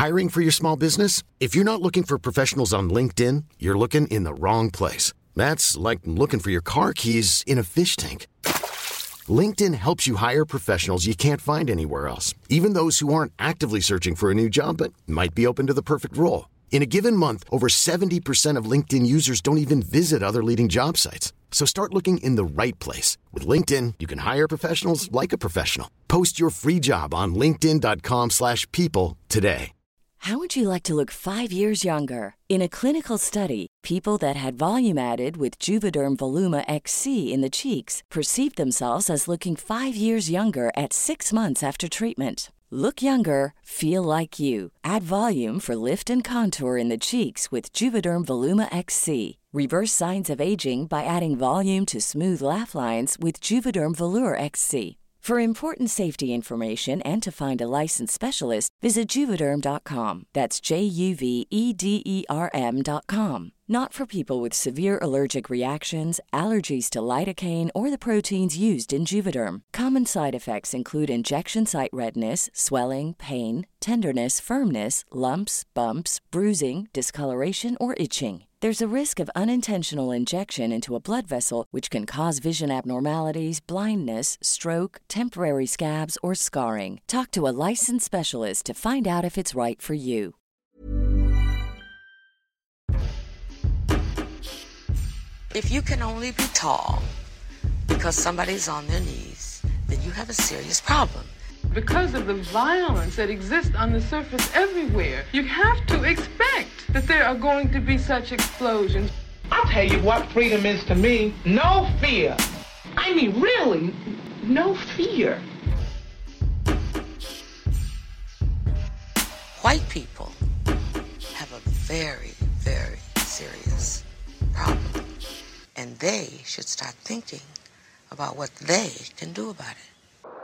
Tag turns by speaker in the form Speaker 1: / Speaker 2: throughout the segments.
Speaker 1: Hiring for your small business? If you're not looking for professionals on LinkedIn, you're looking in the wrong place. That's like looking for your car keys in a fish tank. LinkedIn helps you hire professionals you can't find anywhere else, even those who aren't actively searching for a new job but might be open to the perfect role. In a given month, over 70% of LinkedIn users don't even visit other leading job sites. So start looking in the right place. With LinkedIn, you can hire professionals like a professional. Post your free job on linkedin.com/people today.
Speaker 2: How would you like to look 5 years younger? In a clinical study, people that had volume added with Juvederm Voluma XC in the cheeks perceived themselves as looking 5 years younger at 6 months after treatment. Look younger, feel like you. Add volume for lift and contour in the cheeks with Juvederm Voluma XC. Reverse signs of aging by adding volume to smooth laugh lines with Juvederm Volure XC. For important safety information and to find a licensed specialist, visit Juvederm.com. That's JUVEDERM.com. Not for people with severe allergic reactions, allergies to lidocaine, or the proteins used in Juvederm. Common side effects include injection site redness, swelling, pain, tenderness, firmness, lumps, bumps, bruising, discoloration, or itching. There's a risk of unintentional injection into a blood vessel, which can cause vision abnormalities, blindness, stroke, temporary scabs, or scarring. Talk to a licensed specialist to find out if it's right for you.
Speaker 3: If you can only be tall because somebody's on their knees, then you have a serious problem.
Speaker 4: Because of the violence that exists on the surface everywhere, you have to expect that there are going to be such explosions.
Speaker 5: I'll tell you what freedom is to me. No fear. I mean, really, no fear.
Speaker 3: White people have a very, very serious problem. And they should start thinking about what they can do about it.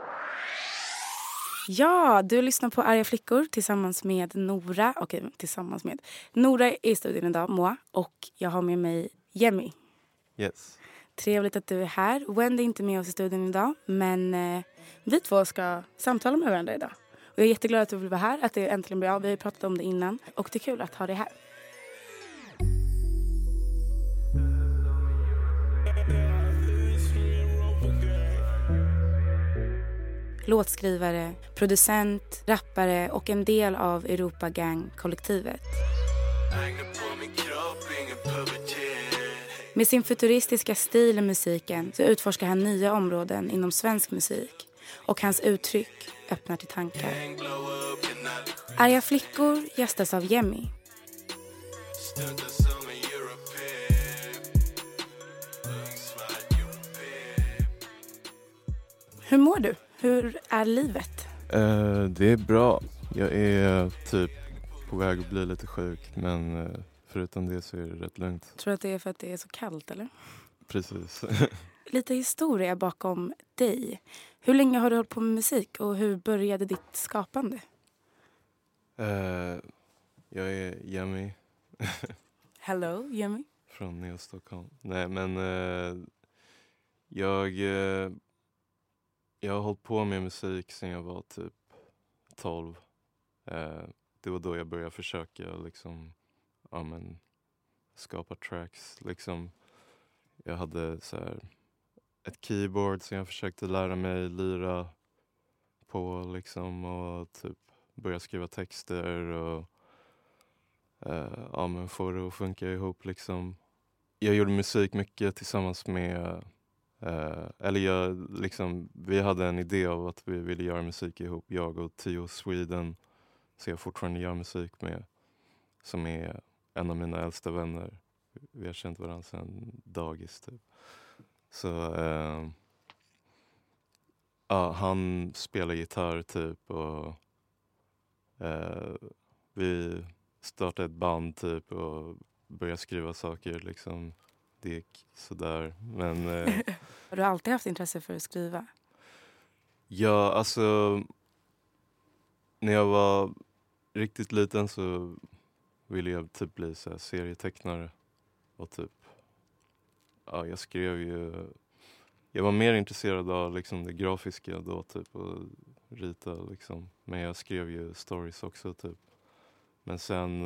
Speaker 6: Ja, du lyssnar på Arga flickor tillsammans med Nora. Nora är i studion idag, Moa. Och jag har med mig Jemmy.
Speaker 7: Yes.
Speaker 6: Trevligt att du är här. Wendy är inte med oss i studion idag. Men vi två ska samtala med varandra idag. Och jag är jätteglad att du vill vara här. Att det äntligen blir av. Vi har ju pratat om det innan. Och det är kul att ha dig här. Låtskrivare, producent, rappare och en del av Europa Gang-kollektivet. Med sin futuristiska stil i musiken så utforskar han nya områden inom svensk musik. Och hans uttryck öppnar till tankar. Arga flickor gästas av Jemmy. Hur mår du? Hur är livet?
Speaker 7: Det är bra. Jag är typ på väg att bli lite sjuk. Men förutom det så är det rätt lugnt.
Speaker 6: Tror du att det är för att det är så kallt, eller?
Speaker 7: Precis.
Speaker 6: Lite historia bakom dig. Hur länge har du hållit på med musik och hur började ditt skapande?
Speaker 7: Jag är Jemmy.
Speaker 6: Hello, Jemmy.
Speaker 7: Från Neo Stockholm. Nej, men jag har hållit på med musik sedan jag var typ 12. Det var då jag började försöka liksom, skapa tracks. Liksom, jag hade så här ett keyboard som jag försökte lära mig lira på liksom, och typ börja skriva texter och få det att funka ihop liksom. Jag gjorde musik mycket tillsammans med vi hade en idé av att vi ville göra musik ihop, jag och Tio Sweden, så jag fortfarande gör musik med, som är en av mina äldsta vänner. Vi har känt varandra sedan dagis typ. Så han spelar gitarr typ och vi startade ett band typ och började skriva saker liksom. Det gick sådär, men...
Speaker 6: Har du alltid haft intresse för att skriva?
Speaker 7: Ja, alltså... När jag var riktigt liten så ville jag typ bli så här serietecknare. Och typ... Ja, jag skrev ju... Jag var mer intresserad av liksom det grafiska då typ och rita liksom. Men jag skrev ju stories också typ. Men sen,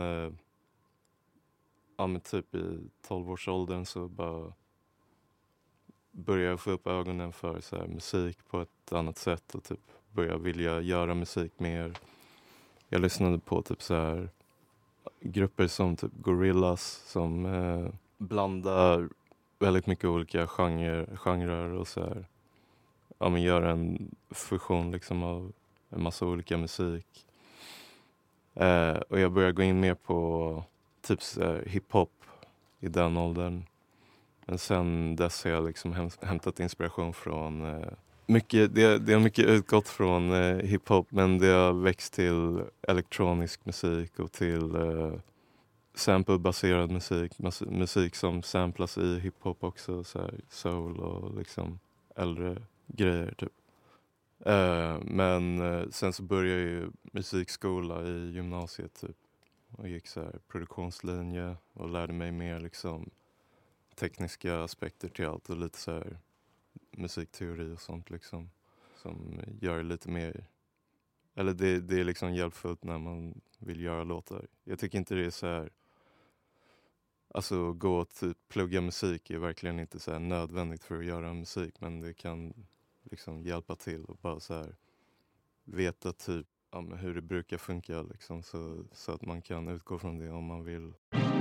Speaker 7: men typ i 12-årsåldern så bara började jag få upp ögonen för så här, musik på ett annat sätt och typ började vilja göra musik mer. Jag lyssnade på typ så här grupper som typ Gorillaz som blandar väldigt mycket olika genrer och så här. Ja, men gör en fusion liksom av en massa olika musik. Och jag började gå in mer på typ så här, hiphop i den åldern. Men sen dess har jag liksom hämtat inspiration från mycket, det har mycket utgått från hiphop, men det har växt till elektronisk musik och till sample-baserad musik som samplas i hiphop också, så här, soul och liksom äldre grejer typ. Men sen så började jag ju musikskola i gymnasiet typ och gick så här produktionslinje och lärde mig mer liksom tekniska aspekter till allt och lite så här musikteori och sånt liksom som gör det lite mer, eller det är liksom hjälpfullt när man vill göra låtar. Jag tycker inte det är så här, alltså gå och typ plugga musik är verkligen inte så här nödvändigt för att göra musik, men det kan liksom hjälpa till och bara så här veta typ hur det brukar funka liksom, så att man kan utgå från det om man vill.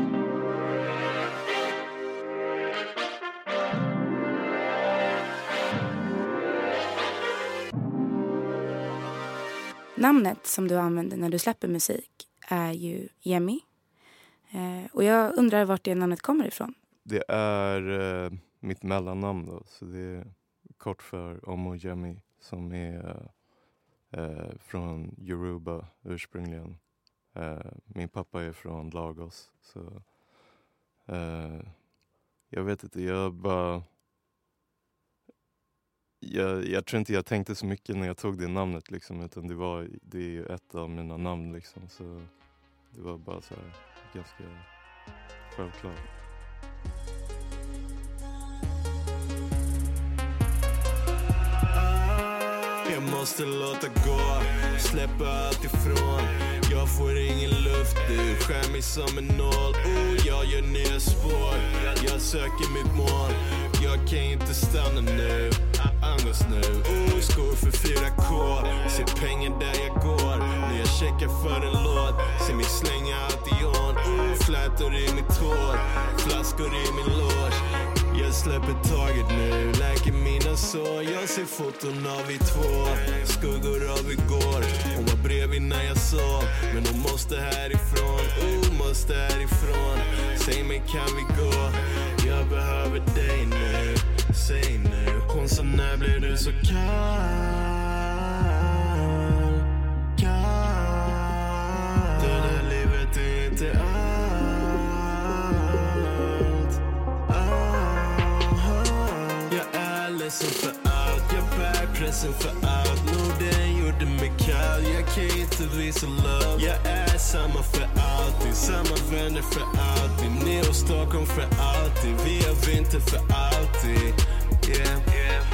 Speaker 6: Namnet som du använder när du släpper musik är ju Yemi. Och jag undrar vart det namnet kommer ifrån.
Speaker 7: Det är mitt mellannamn då, så det är kort för Omojemi som är från Yoruba ursprungligen. Min pappa är från Lagos, så jag vet inte, jag tror inte jag tänkte så mycket när jag tog det namnet liksom, utan det är ju ett av mina namn liksom, så det var bara så här ganska självklart.
Speaker 8: Jag måste låta gå, släppa allt ifrån. Jag får ingen luft, du skär mig som en nål. Jag gör nya spår, jag söker mitt mål. Jag kan inte stanna nu, andas nu. Skor för 4K, ser pengar där jag går. När jag checkar för en låt, ser mig slänga allt i on. Flätor i mitt hår, flaskor i min loge. Jag släpper taget nu, läker mina sår. Jag ser foton av vi två, skuggor av igår. Hon var bredvid när jag sov, men hon måste härifrån. Måste härifrån. Säg mig, kan vi gå? Jag behöver dig nu, säg nu. Hon sa, när blir du så kall? Det där livet är inte ledsen för allt, jag bär pressen för allt. Norden gjorde mig kall, jag kan inte visa love. Jag är samma för alltid, samma vänner för alltid. Ni och Stockholm för alltid, vi har vinter för alltid. Yeah, yeah.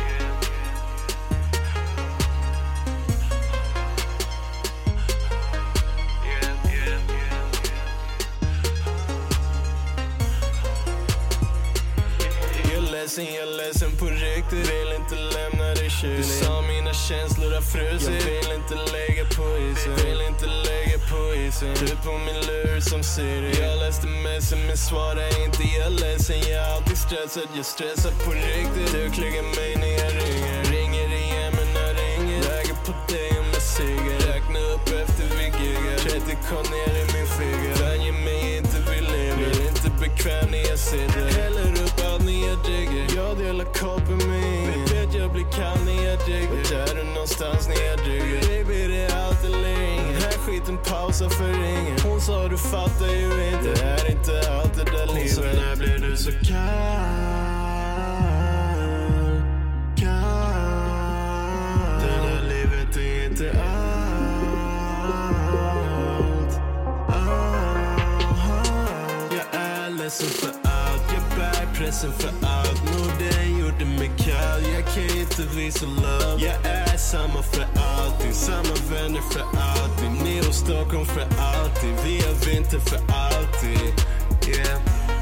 Speaker 8: Jag är ledsen på riktigt, vill inte lämna dig kylig. Du sa mina känslor har frusit, jag vill inte lägga på isen. Vill inte lägga på isen. Du på min lur som Siri. Jag läste messen men svarar inte, jag är ledsen. Jag är alltid stressad, jag stressar på riktigt. Du klickar mig när jag ringer. Ringer igen men jag ringer. Lägger på dig med cigar. Räkna upp efter vi giggar. 30k ner i min figur. Vänjer mig inte vid livet. Blir inte bekväm när jag sitter. Häller upp allt när jag digger. Jag delar koppen med ingen. Vet jag blir kall när jag digger. Vart är du någonstans när jag digger? Baby, det är allt eller inget. Här skiten pausar för ingen. Hon sa, du fattar ju inte. Det är inte allt det där livet. Så när blir du så kall? Det där livet är inte allt. Jag är ledsen för allt, jag bär pressen för allt. Norden gjorde mig kall, jag kan inte visa love. Jag är samma för alltid, samma vänner för alltid. Ni och Stockholm för alltid, vi har lever inte för alltid. Yeah.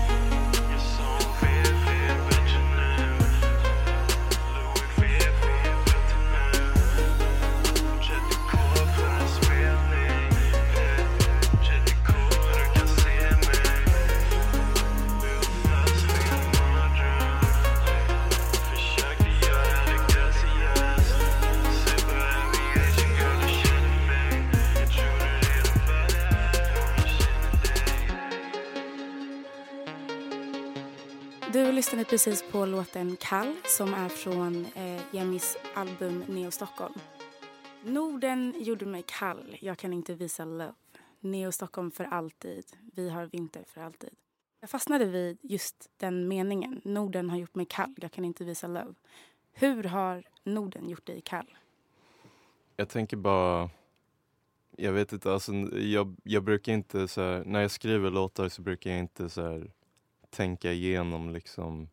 Speaker 6: Du lyssnade precis på låten Kall som är från Jemmys album Neo Stockholm. Norden gjorde mig kall, jag kan inte visa love. Neo Stockholm för alltid, vi har vinter för alltid. Jag fastnade vid just den meningen. Norden har gjort mig kall, jag kan inte visa love. Hur har Norden gjort dig kall?
Speaker 7: Jag tänker bara... Jag vet inte, alltså jag brukar inte så här, när jag skriver låtar så brukar jag inte så här tänka igenom liksom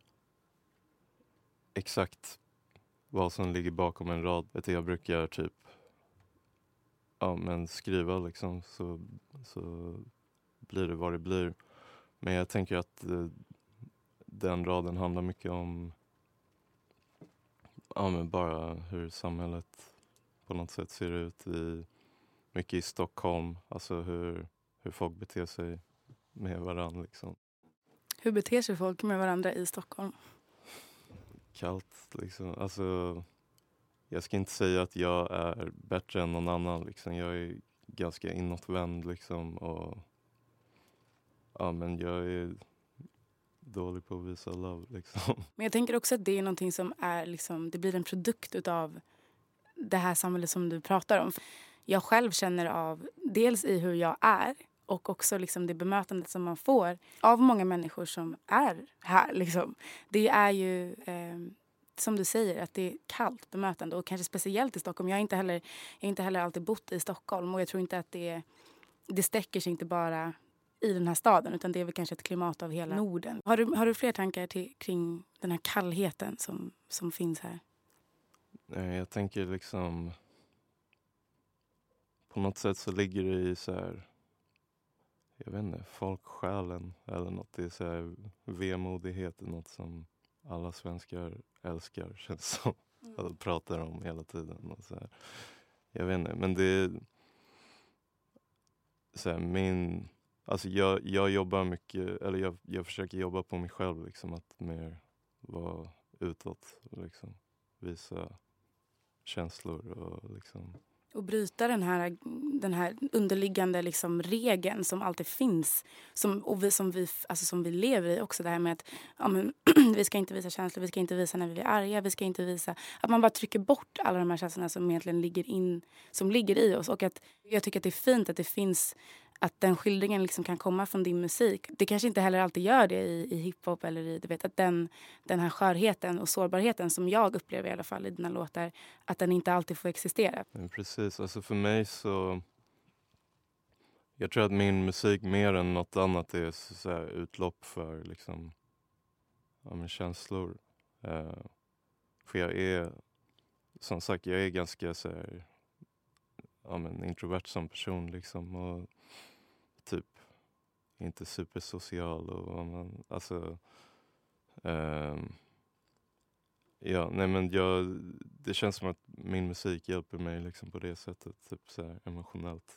Speaker 7: exakt vad som ligger bakom en rad. Jag brukar typ skriva liksom så blir det vad det blir. Men jag tänker att den raden handlar mycket om men bara hur samhället på något sätt ser ut mycket i Stockholm. Alltså hur folk beter sig med varandra liksom.
Speaker 6: Hur beter sig folk med varandra i Stockholm?
Speaker 7: Kallt liksom. Alltså, jag ska inte säga att jag är bättre än någon annan liksom. Jag är ganska inåtvänd liksom. Och men jag är dålig på att visa love liksom.
Speaker 6: Men jag tänker också att det är någonting som är liksom, det blir en produkt utav det här samhället som du pratar om. Jag själv känner av, dels i hur jag är och också liksom det bemötandet som man får av många människor som är här. Liksom. Det är ju, som du säger, att det är kallt bemötande och kanske speciellt i Stockholm. Jag har inte heller alltid bott i Stockholm och jag tror inte att det sträcker sig inte bara i den här staden utan det är väl kanske ett klimat av hela Norden. Har du fler tankar kring den här kallheten som finns här?
Speaker 7: Jag tänker liksom på något sätt så ligger det i så här, jag vet inte, folksjälen eller något. Det är så här vemodighet, något som alla svenskar älskar, känns som. Att pratar om hela tiden och så här. Jag vet inte, men det är så här, alltså jag jobbar mycket, eller jag försöker jobba på mig själv liksom, att mer vara utåt liksom, visa känslor och liksom. Och
Speaker 6: bryta den här underliggande liksom regeln som alltid finns. Som vi lever i också. Det här med att vi ska inte visa känslor, vi ska inte visa när vi är arga, vi ska inte visa... Att man bara trycker bort alla de här känslorna som egentligen ligger i oss. Och att jag tycker att det är fint att det finns... Att den skildringen liksom kan komma från din musik. Det kanske inte heller alltid gör det i hiphop eller i, du vet, att den här skörheten och sårbarheten som jag upplever i alla fall i dina låtar, att den inte alltid får existera.
Speaker 7: Men precis, alltså för mig så... Jag tror att min musik mer än något annat är så här utlopp för liksom, känslor. För jag är, som sagt, jag är ganska så här, introvert som person liksom, och typ inte supersocial och alltså det känns som att min musik hjälper mig liksom på det sättet, typ så här emotionellt.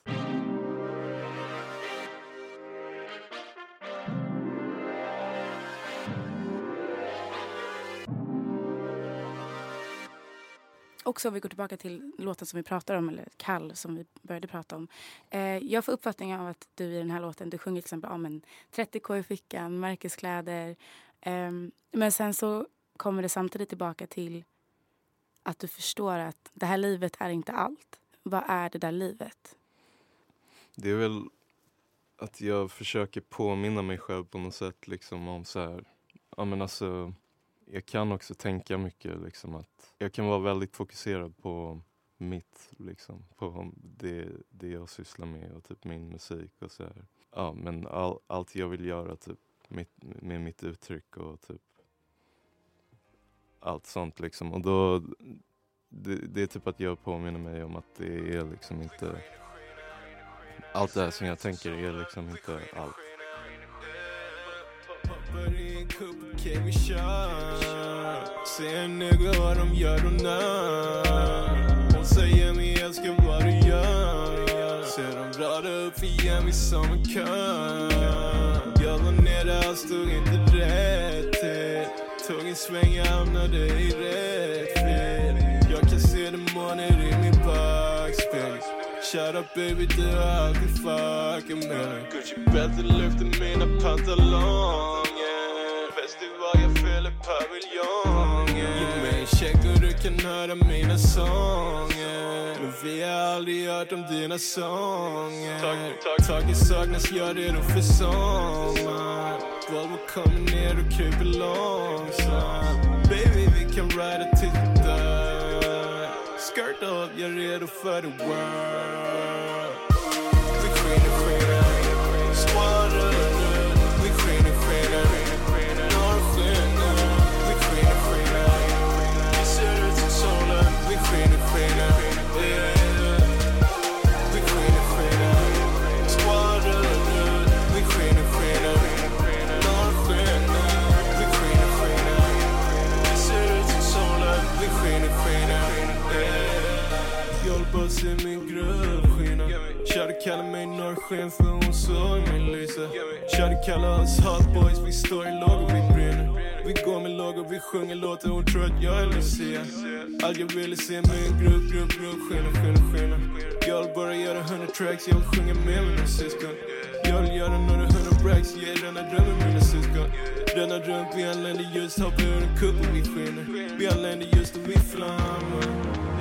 Speaker 6: Också om vi går tillbaka till låten som vi pratar om, eller Kall som vi började prata om. Jag får uppfattningen av att du i den här låten, du sjunger till exempel om 30k i fickan, märkeskläder. Men sen så kommer det samtidigt tillbaka till att du förstår att det här livet är inte allt. Vad är det där livet?
Speaker 7: Det är väl att jag försöker påminna mig själv på något sätt liksom om så här, alltså... Jag kan också tänka mycket liksom, att jag kan vara väldigt fokuserad på mitt liksom, på det jag sysslar med och typ min musik och så här. Ja, men allt jag vill göra typ med mitt uttryck och typ allt sånt liksom, och då det är typ att jag påminner mig om att det är liksom inte allt det här som jag tänker är liksom inte allt.
Speaker 8: Hoppar i en kupp, okej vi kör. Se en nigga vad de gör och när. Hon säger mig älskar vad du gör. Ser de radar upp igen mig som en kör. Jag var nere, allt stod inte rätt till. Tog en sväng, jag hamnade i rätt fel. Jag kan se demoner i min backspegel. Shut up baby, du har alltid fucking med mig. Gucci-bälte lyfter mina pantalonger. Festival, jag fyller paviljongen. Ge mig en check och du kan höra mina sånger. Men vi har aldrig hört om dina sånger. Taget saknas, jag redo för sommar. Volvo kommer ner och kryper långsamt. Baby, vi kan rida tills vi dör. Skirt up, jag är redo för the world. Vi skiner, skvadrar. Vi skiner, norrskenar. Vi skiner, vi ser ut som solen. Vi skiner, vi skiner, skvadrar. Vi skiner, norrskenar. Vi skiner, vi ser ut som solen. Vi skiner. Jolbas i min gruppskina. Kärde kallar mig norrsken för hon såg mig lysa. Kärde kallar oss hot boys, vi står i lågor, vi brinner. Vi går med lågor, vi sjunger låtar, hon tror att jag är Lucia. Allt jag ville se med en grupp, skina. Jag vill bara göra 100 tracks, jag vill sjunga med mina syskon. Jag vill göra några 100 bracks, ge denna drömmen mina syskon. Denna dröm, vi anländer just, hoppar ur en kupp och vi skiner. Vi anländer just och vi flammar.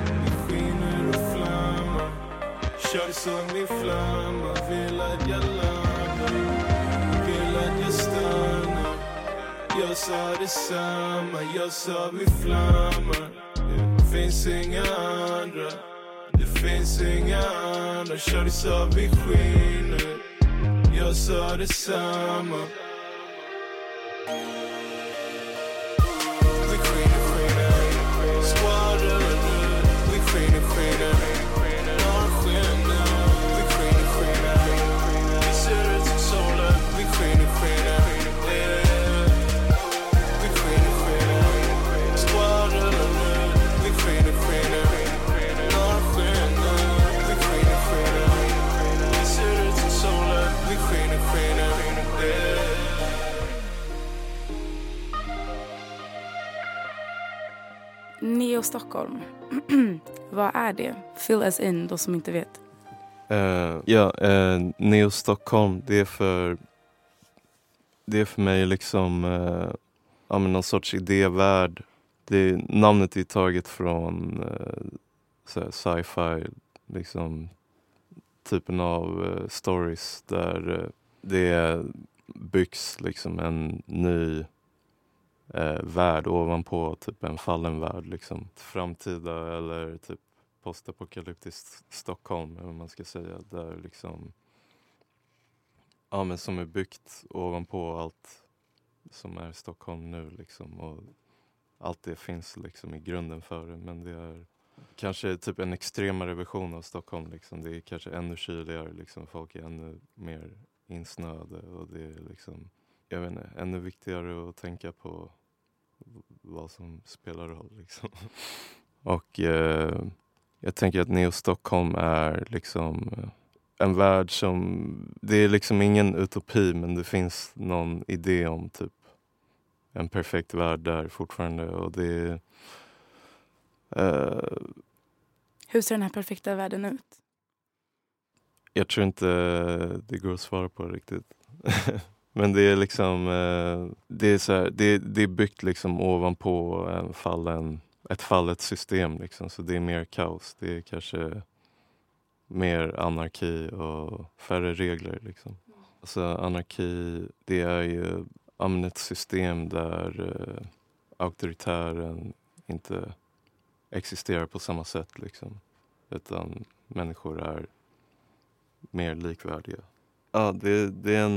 Speaker 8: Kör såg min flamma, vill att jag landar. Vill att jag stannar. Jag sa detsamma, jag sa vi flammar. Det finns inga andra. Det finns inga andra. Kör sa vi skiner. Jag sa detsamma. Vi skiner, skvadrar. Vi skiner.
Speaker 6: Neo Stockholm. Vad är det? Fill us in, då som inte vet.
Speaker 7: Neo Stockholm, det är för mig liksom någon sorts idévärld. Namnet är taget från sci-fi liksom, typen av stories där det byggs liksom en ny värld ovanpå typ en fallen värld liksom. Framtida eller typ postapokalyptiskt Stockholm, eller vad man ska säga, där liksom men som är byggt ovanpå allt som är Stockholm nu liksom, och allt det finns liksom i grunden för det, men det är kanske typ en extremare version av Stockholm liksom. Det är kanske ännu kyligare liksom, folk är ännu mer insnöade och det är liksom, jag vet inte, ännu viktigare att tänka på vad som spelar roll liksom. Och jag tänker att Neo Stockholm är liksom en värld som, det är liksom ingen utopi, men det finns någon idé om typ en perfekt värld där fortfarande, och det
Speaker 6: Hur ser den här perfekta världen ut?
Speaker 7: Jag tror inte det går att svara på riktigt. Men det är liksom det är så här, det är byggt liksom ovanpå ett fallet system liksom, så det är mer kaos. Det är kanske mer anarki och färre regler liksom. Alltså anarki, det är ju ett system där auktoritären inte existerar på samma sätt liksom, utan människor är mer likvärdiga. Ja, det är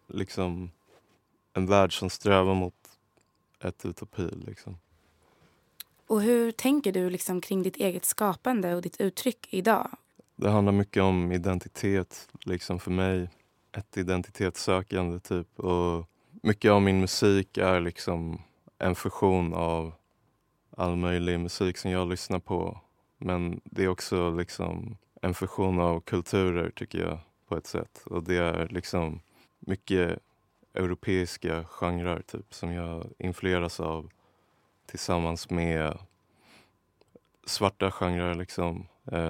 Speaker 7: en värld som strävar mot ett utopi liksom.
Speaker 6: Och hur tänker du liksom kring ditt eget skapande och ditt uttryck idag?
Speaker 7: Det handlar mycket om identitet liksom för mig. Ett identitetssökande typ. Och mycket av min musik är liksom en fusion av all möjlig musik som jag lyssnar på. Men det är också liksom en fusion av kulturer tycker jag på ett sätt. Och det är liksom mycket europeiska genrer typ som jag influeras av tillsammans med svarta genrer liksom.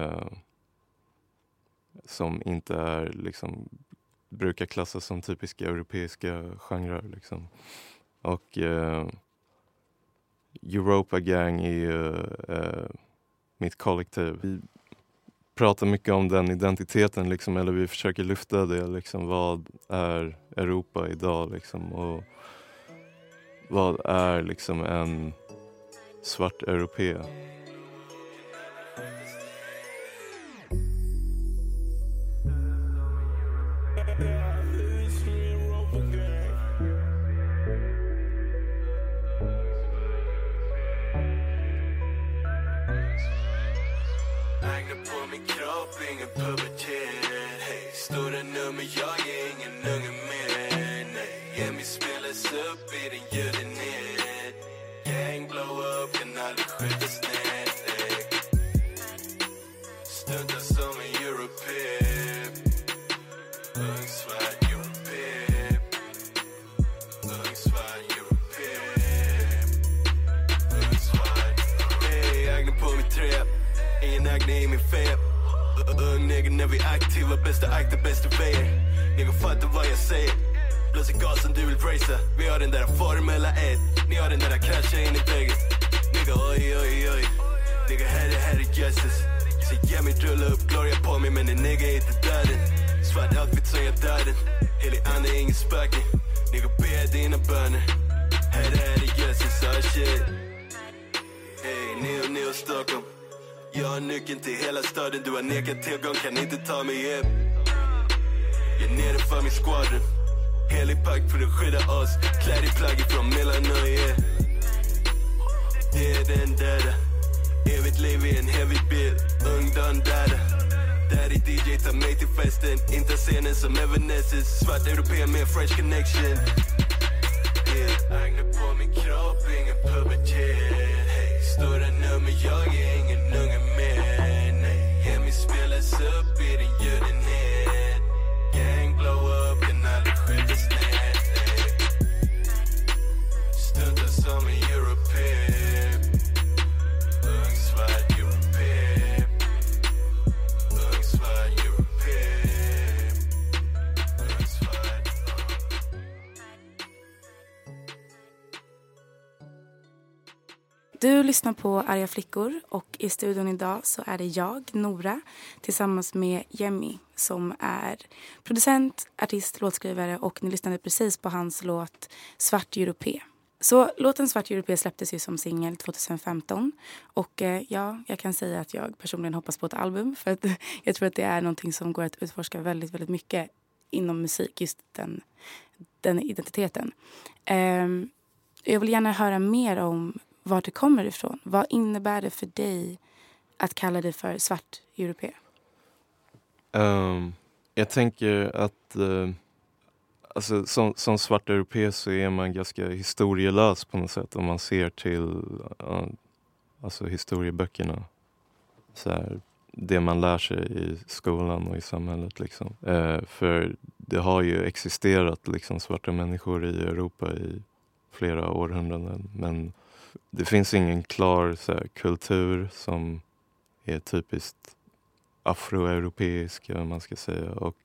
Speaker 7: Som inte är liksom brukar klassas som typiska europeiska genrer liksom. Och Europa Gang är ju mitt kollektiv. Vi pratar mycket om den identiteten liksom, eller vi försöker lyfta det liksom, vad är Europa idag liksom, och vad är liksom en svart europé.
Speaker 8: Ingen pubertet, hej. Stora nummer, jag är ingen unge mer. Nej, Emmy spelas upp i den ljudenhet. Gang blow up, kan aldrig skjutas ner. Stundar som en europé. Ung svart europé. Ung svart europé. Ung svart. Hej, Agnes på mitt träp. Ingen Agnes i min feb. Ung nigga när vi aktiva, bästa akter, bästa vägar. Nigga fattar vad jag säger. Blåser gasen, du vill racea. Vi har den där formella 1. Ni har den där krascha in i väggen. Nigga oj oj oj. Nigga här är justice. Så ge mig rulla upp gloria på mig, men en nigga är inte döden. Svart outfit som jag döden. Helig ande är ingen spöken. Nigga be dina böner. Här är justice, oh shit. Hey, Neo Stockholm. Jag har nyckeln till hela staden, du har nekat tillgång, kan inte ta mig hem. Jag är nere för min squadron. Helig pack för att skydda oss. Klädd i plagg från Milanoie. Det är den där. Evigt liv i en heavy bild. Ungdom där. Daddy DJ tar mig till festen. Inte scenen som Evanescence. Svart europé med fresh connection. Agnar på min kropp, ingen pubertet. Hey, stora nummer, jag är ingen unge mer. Nej, Emmy spelas upp i den ljudenhet. Gang blow up, kan aldrig skjutas ner. Stundar som en europé. Ung svart europé. Ung svart europé. Ung svart.
Speaker 6: Du lyssnar på Arga flickor och i studion idag så är det jag, Nora, tillsammans med Jemmy som är producent, artist, låtskrivare och ni lyssnade precis på hans låt Svart Europé. Så låten Svart Europé släpptes ju som singel 2015 och ja, jag kan säga att jag personligen hoppas på ett album för att jag tror att det är någonting som går att utforska väldigt, väldigt mycket inom musik, just den identiteten. Jag vill gärna höra mer om var det kommer ifrån. Vad innebär det för dig att kalla dig för svart europé?
Speaker 7: Jag tänker att alltså, som svart europé så är man ganska historielös på något sätt om man ser till alltså historieböckerna. Så här, det man lär sig i skolan och i samhället liksom. För det har ju existerat liksom svarta människor i Europa i flera århundraden, men det finns ingen klar så här, kultur som är typiskt afroeuropeisk, man ska säga. Och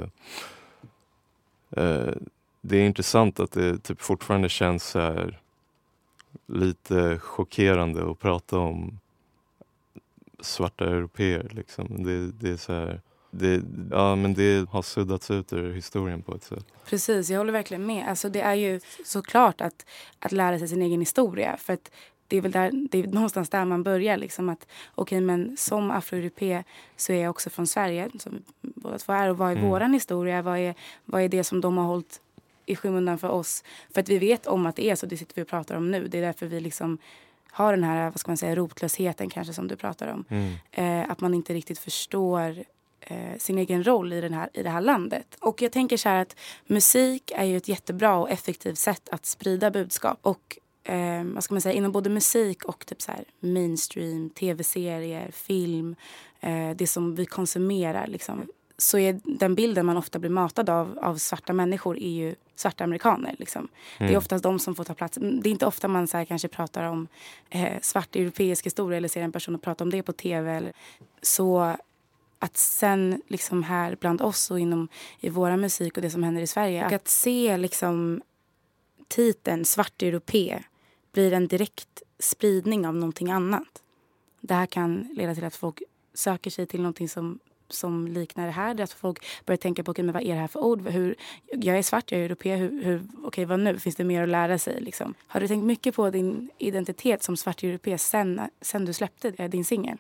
Speaker 7: det är intressant att det typ fortfarande känns så här, lite chockerande att prata om svarta europeer. Liksom. Det är så här, men det har suddats ut ur historien på ett sätt.
Speaker 6: Precis, jag håller verkligen med. Alltså, det är ju såklart att lära sig sin egen historia. För att det är väl det är någonstans där man börjar. Liksom att, okej, men som afroeuropé så är jag också från Sverige. Som båda två är. Och vad är våran historia? Vad är det som de har hållit i skymundan för oss? För att vi vet om att det är så. Det sitter vi och pratar om nu. Det är därför vi liksom har den här, vad ska man säga, rotlösheten kanske som du pratar om. Att man inte riktigt förstår sin egen roll i det här landet. Och jag tänker så här att musik är ju ett jättebra och effektivt sätt att sprida budskap. Och vad ska man säga, inom både musik och typ så här mainstream, tv-serier, film, det som vi konsumerar liksom, så är den bilden man ofta blir matad av svarta människor är ju svarta amerikaner liksom. Det är oftast de som får ta plats. Det är inte ofta man så här kanske pratar om svart europeisk historia eller ser en person och prata om det på tv eller så. Att sen liksom här bland oss och i våra musik och det som händer i Sverige, att se liksom titeln svart europé blir en direkt spridning av någonting annat. Det här kan leda till att folk söker sig till någonting som liknar det här. Att folk börjar tänka på, okay, men vad är det här för ord? Jag är svart, jag är europé. Okej, vad nu? Finns det mer att lära sig? Liksom? Har du tänkt mycket på din identitet som svart europé sen du släppte din singel?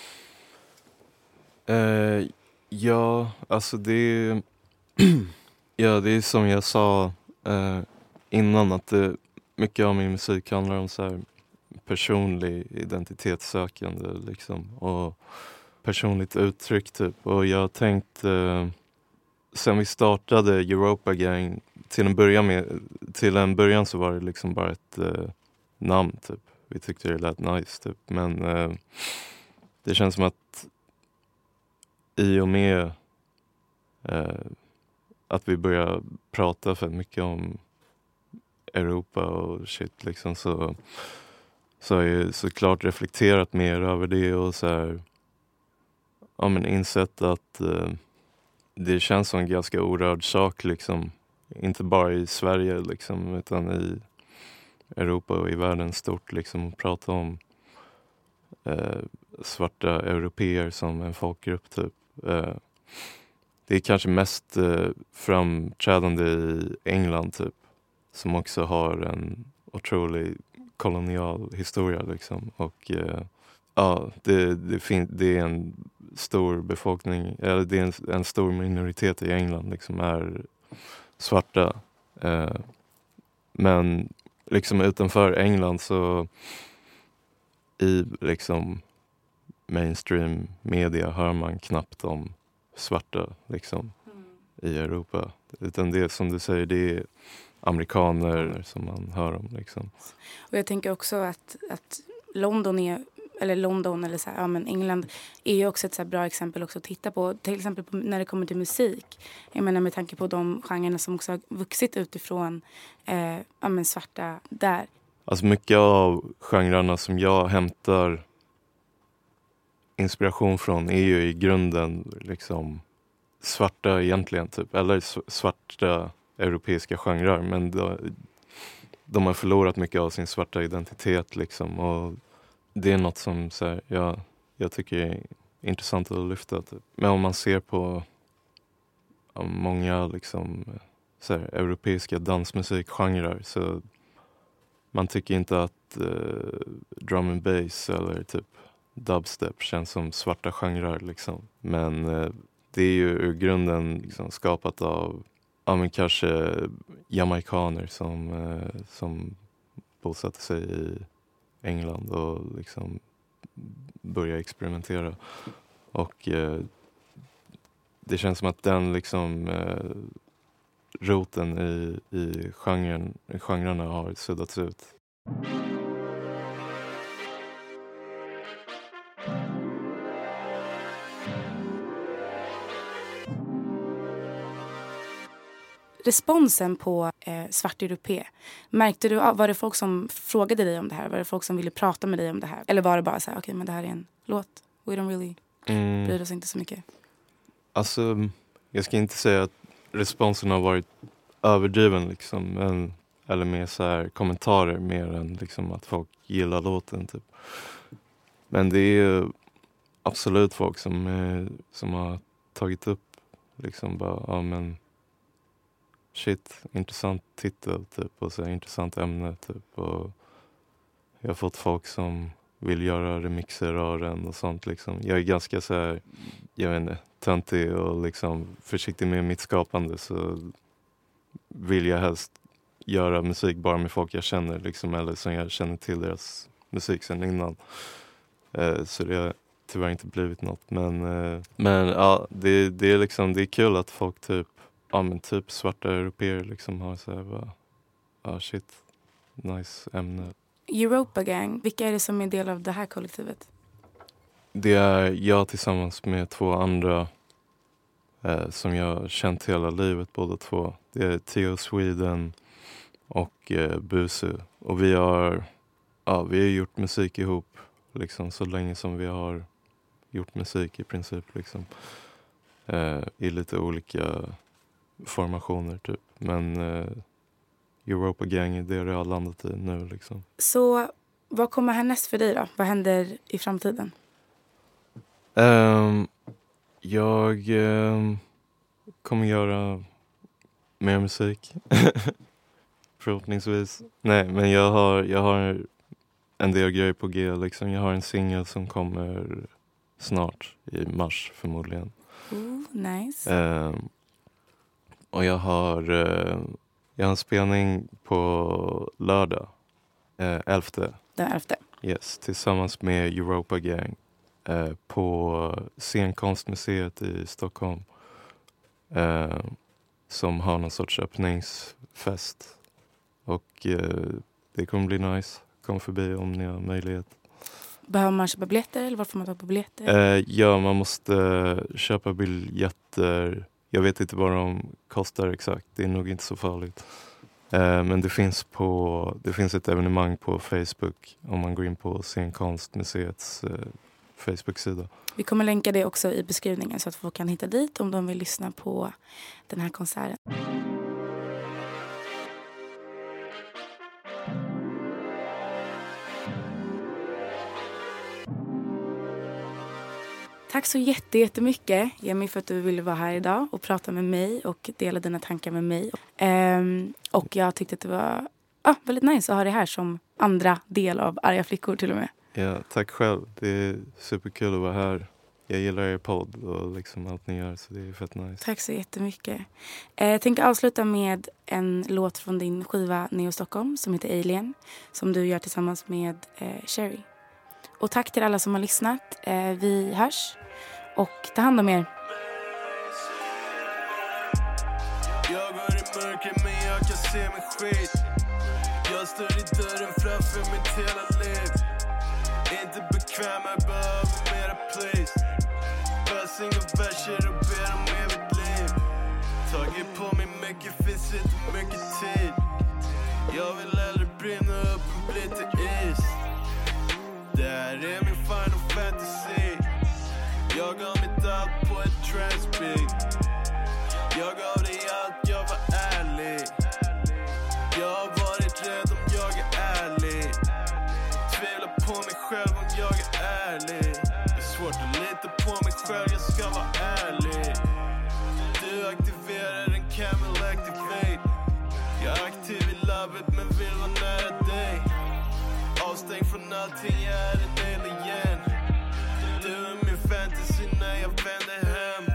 Speaker 7: Ja, alltså det är det är som jag sa innan, att mycket av min musik handlar om så här personlig identitetssökande liksom, och personligt uttryck typ. Och jag har tänkt sen vi startade Europa Gang till en början så var det liksom bara ett namn typ. Vi tyckte det lät nice typ, men det känns som att i och med att vi börjar prata för mycket om Europa och shit liksom, så har jag såklart reflekterat mer över det och så här, ja, men insett att det känns som en ganska orörd sak liksom, inte bara i Sverige liksom, utan i Europa och i världen stort liksom, att prata om svarta europeer som en folkgrupp typ. Det är kanske mest framträdande i England typ, som också har en otrolig kolonial historia liksom. Och ja, det är en stor befolkning, eller det är en stor minoritet i England liksom, är svarta. Men liksom utanför England så i liksom mainstream media hör man knappt om svarta liksom i Europa. Utan det som du säger, det är amerikaner som man hör om liksom.
Speaker 6: Och jag tänker också att London eller så här, ja, men England är ju också ett så här bra exempel också att titta på. Till exempel när det kommer till musik. Jag menar med tanke på de genrerna som också har vuxit utifrån ja, men svarta där.
Speaker 7: Alltså mycket av genrerna som jag hämtar inspiration från är ju i grunden liksom svarta egentligen typ. Eller svarta europeiska genrer. Men de har förlorat mycket av sin svarta identitet liksom. Och det är något som så här, jag tycker är intressant att lyfta typ. Men om man ser på många liksom, så här, europeiska dansmusikgenrer, så man tycker inte att drum and bass eller typ dubstep känns som svarta genrer liksom. Men det är ju ur grunden liksom skapat av men kanske jamaikaner som bosatte sig i England och liksom börja experimentera. Och det känns som att den liksom roten i genrerna har suddats ut.
Speaker 6: Responsen på svart europé, märkte du, var det folk som frågade dig om det här? Var det folk som ville prata med dig om det här? Eller var det bara så här, okej, men det här är en låt. We don't really bryr oss inte så mycket.
Speaker 7: Alltså, jag ska inte säga att responsen har varit överdriven liksom, eller mer så här kommentarer mer än liksom att folk gillar låten typ. Men det är ju absolut folk som har tagit upp liksom bara, ja men shit, intressant titel typ, och så intressant ämne typ, och jag har fått folk som vill göra remixer av den och sånt liksom. Jag är ganska så här, jag vet inte, töntig och liksom försiktig med mitt skapande, så vill jag helst göra musik bara med folk jag känner liksom, eller som jag känner till deras musik sen innan. Så det har tyvärr inte blivit något. Men ja, det är liksom, det är kul att folk typ svarta europeer liksom har så här bara, shit, nice ämne.
Speaker 6: Europa Gang, vilka är det som är del av det här kollektivet?
Speaker 7: Det är jag tillsammans med 2 andra som jag har känt hela livet, båda 2. Det är Theo Sweden och Busu. Och vi har gjort musik ihop liksom, så länge som vi har gjort musik i princip. Liksom. I lite olika formationer typ. Men Europa Gang är det har landat i nu. Liksom.
Speaker 6: Så vad kommer härnäst för dig då? Vad händer i framtiden?
Speaker 7: Jag kommer göra mer musik. Förhoppningsvis. Nej, men jag har en del grejer på G. Liksom. Jag har en singel som kommer snart i mars förmodligen.
Speaker 6: Nice.
Speaker 7: Och jag har en spelning på lördag. 11.
Speaker 6: Den 11.
Speaker 7: Yes, tillsammans med Europa Gang. På Scenkonstmuseet i Stockholm. Som har någon sorts öppningsfest. Och det kommer bli nice. Kom förbi om ni har möjlighet.
Speaker 6: Behöver man köpa biljetter eller vad får man ta på biljetter?
Speaker 7: Ja, man måste köpa biljetter. Jag vet inte vad de kostar exakt. Det är nog inte så farligt. Men det finns ett evenemang på Facebook om man går in på Scenkonstmuseets Facebook-sida.
Speaker 6: Vi kommer länka det också i beskrivningen så att folk kan hitta dit om de vill lyssna på den här konserten. Tack så jättemycket, Jemmy, för att du ville vara här idag och prata med mig och dela dina tankar med mig. Och jag tyckte att det var väldigt nice att ha det här som andra del av Arga flickor till och med.
Speaker 7: Ja, tack själv. Det är superkul att vara här. Jag gillar er podd och liksom allt ni gör, så det är fett nice.
Speaker 6: Tack så jättemycket. Jag tänker avsluta med en låt från din skiva Neo Stockholm som heter Alien, som du gör tillsammans med Sherry. Och tack till alla som har lyssnat. Vi hörs och ta hand om er.
Speaker 8: Jag går i mörker men jag kan se mig skit. Jag står i dörren framför mitt hela liv. Inte bekväm, jag behöver mera please. Passing och verser och ber om evigt liv. Tagit på mig mycket, finns inte mycket tid. Jag vill hellre brinna upp än bli till is. Det här är min final fantasy. Jag gav mitt allt på ett transbeat. Jag gav dig allt, jag var ärlig. Jag har varit rädd om jag är ärlig. Tvivlar på mig själv om jag är ärlig. Det är svårt att lita på mig själv, jag ska vara ärlig. Du aktiverar en camel activate. Jag är aktiv i labbet men vill vara nära dig. Avstängd från allting, jag är en alien. Du är min fantasy när jag vänder hem.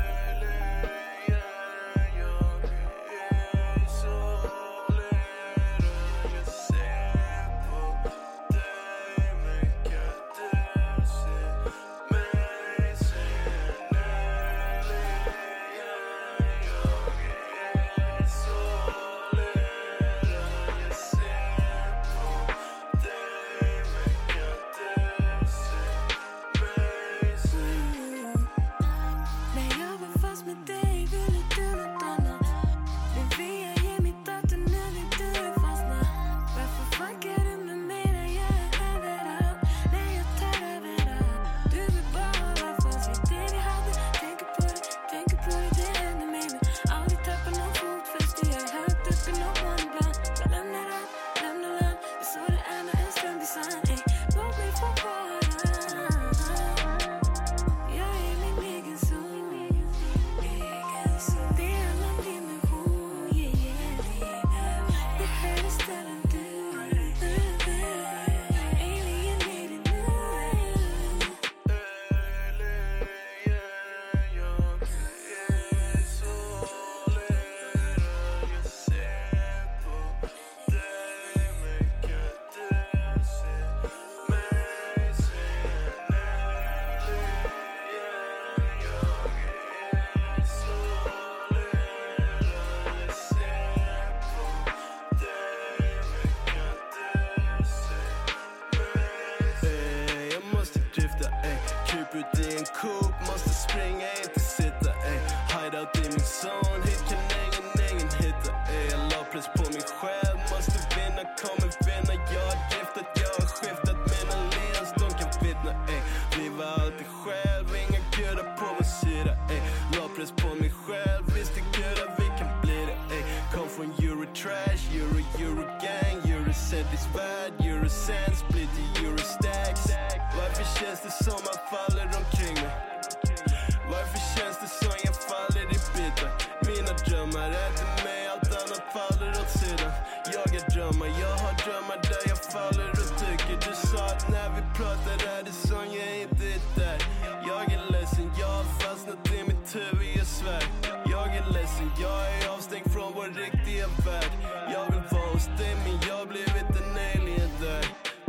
Speaker 8: trash. You're a gang, you're a satisfied, you're a sand split, you're a stacks. Varför känns det som man faller omkring mig? Varför känns det som jag faller i bitar? Mina drömmar äter mig, allt annat faller åt sidan. Jag har drömmar där jag faller och tycker. Du sa att när vi pratar är det som jag inte är där. Jag är ledsen, jag har fastnat i mitt huvud, jag svär. Jag är ledsen, jag är avstängd från vår riktiga värld. Jag vill vara hos dig men jag har blivit en alien där.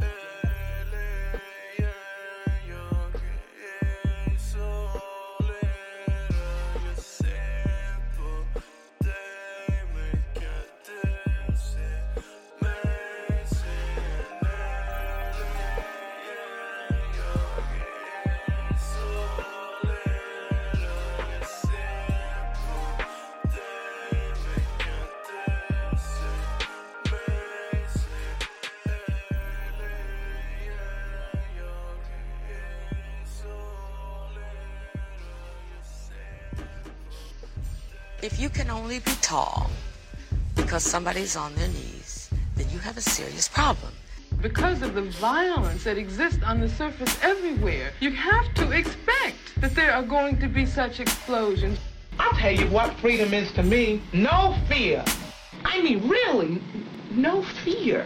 Speaker 3: If you can only be tall because somebody's on their knees, then you have a serious problem.
Speaker 4: Because of the violence that exists on the surface everywhere, you have to expect that there are going to be such explosions.
Speaker 5: I'll tell you what freedom is to me. No fear. I mean, really, no fear.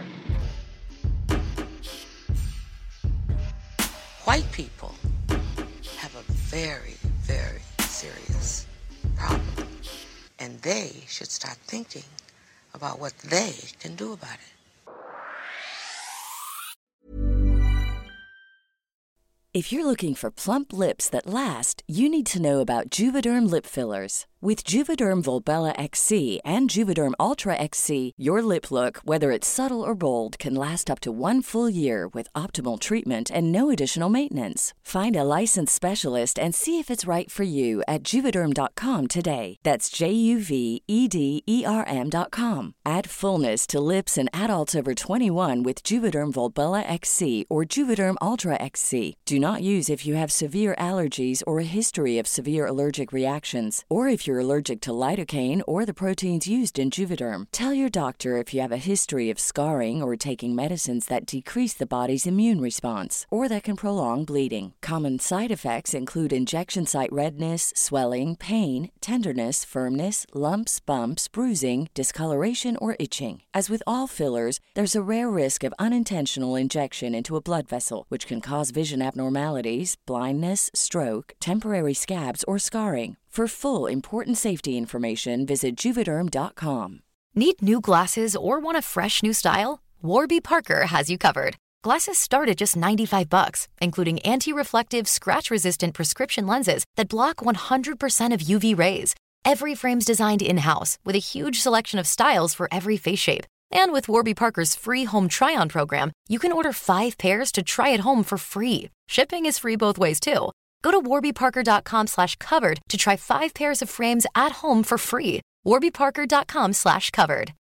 Speaker 3: White people have a very, very serious problem. And they should start thinking about what they can do about it.
Speaker 2: If you're looking for plump lips that last, you need to know about Juvederm lip fillers. With Juvederm Volbella XC and Juvederm Ultra XC, your lip look, whether it's subtle or bold, can last up to 1 full year with optimal treatment and no additional maintenance. Find a licensed specialist and see if it's right for you at Juvederm.com today. That's JUVEDERM.com. Add fullness to lips in adults over 21 with Juvederm Volbella XC or Juvederm Ultra XC. Do not use if you have severe allergies or a history of severe allergic reactions, or if you're allergic to lidocaine or the proteins used in Juvederm. Tell your doctor if you have a history of scarring or taking medicines that decrease the body's immune response or that can prolong bleeding. Common side effects include injection site redness, swelling, pain, tenderness, firmness, lumps, bumps, bruising, discoloration, or itching. As with all fillers, there's a rare risk of unintentional injection into a blood vessel, which can cause vision abnormalities, blindness, stroke, temporary scabs, or scarring. For full, important safety information, visit Juvederm.com.
Speaker 9: Need new glasses or want a fresh new style? Warby Parker has you covered. Glasses start at just $95, including anti-reflective, scratch-resistant prescription lenses that block 100% of UV rays. Every frame's designed in-house with a huge selection of styles for every face shape. And with Warby Parker's free home try-on program, you can order 5 pairs to try at home for free. Shipping is free both ways, too. Go to warbyparker.com/covered to try 5 pairs of frames at home for free. warbyparker.com/covered.